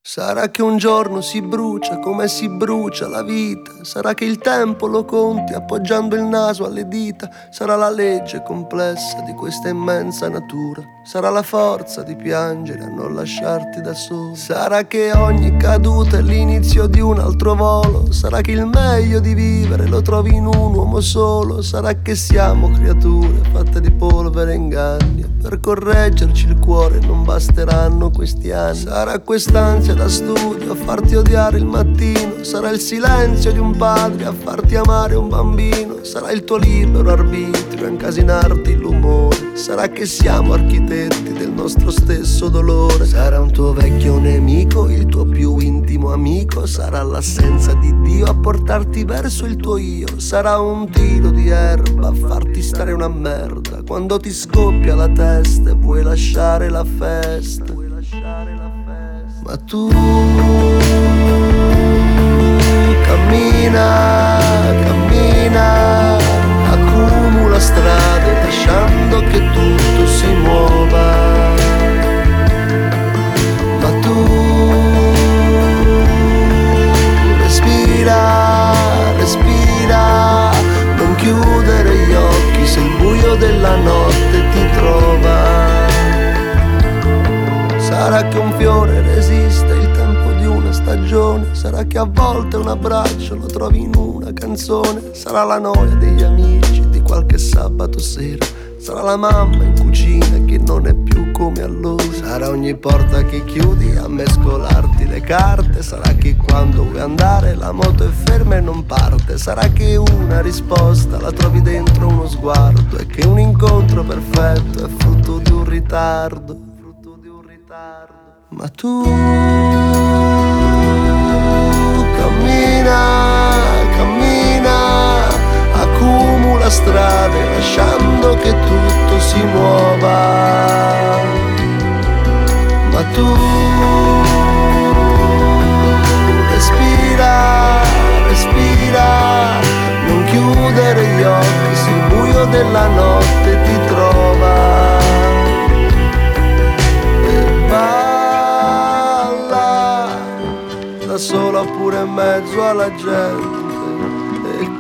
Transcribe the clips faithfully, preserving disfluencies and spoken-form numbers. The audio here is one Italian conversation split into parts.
Sarà che un giorno si brucia come si brucia la vita. Sarà che il tempo lo conti appoggiando il naso alle dita. Sarà la legge complessa di questa immensa natura. Sarà la forza di piangere a non lasciarti da solo. Sarà che ogni caduta è l'inizio di un altro volo. Sarà che il meglio di vivere lo trovi in un uomo solo. Sarà che siamo creature fatte di polvere e inganni. Per correggerci il cuore non basteranno questi anni. Sarà quest'ansia da studio a farti odiare il mattino. Sarà il silenzio di un padre a farti amare un bambino. Sarà il tuo libero arbitrio a incasinarti l'umore. Sarà che siamo architetti del nostro stesso dolore. Sarà un tuo vecchio nemico, il tuo più intimo amico. Sarà l'assenza di Dio a portarti verso il tuo io. Sarà un tiro di erba a farti stare una merda quando ti scoppia la testa e vuoi lasciare la festa. Ma tu cammina, cammina, accumula strade lasciando che tutto si muova. Ma tu respira, respira, non chiudere gli occhi se il buio della notte ti trova. Sarà che un fiore resiste il tempo di una stagione. Sarà che a volte un abbraccio lo trovi in una canzone. Sarà la noia degli amici di qualche sabato sera. Sarà la mamma in cucina che non è più come allora. Sarà ogni porta che chiudi a mescolarti le carte. Sarà che quando vuoi andare la moto è ferma e non parte. Sarà che una risposta la trovi dentro uno sguardo e che un incontro perfetto è frutto di un ritardo. Ma tu cammina, cammina, accumula strade lasciando che tutto si muova. Ma tu respira, respira, non chiudere gli occhi se il buio della notte ti trova. Da sola pure in mezzo alla gente e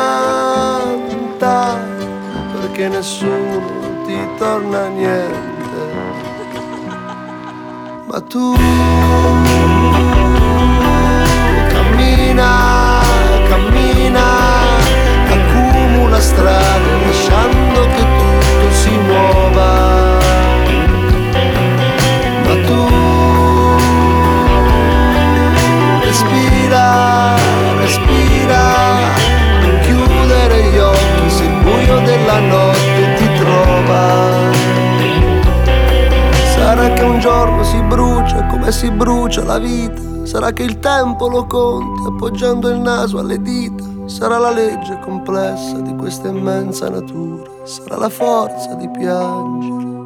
canta perché nessuno ti torna niente. Ma tu cammina, cammina, accumula strade lasciando che tutto si muova. Ma tu respira, respira, non chiudere gli occhi se il buio della notte ti trova. Sarà che un giorno si brucia come si brucia la vita. Sarà che il tempo lo conti appoggiando il naso alle dita. Sarà la legge complessa di questa immensa natura. Sarà la forza di piangere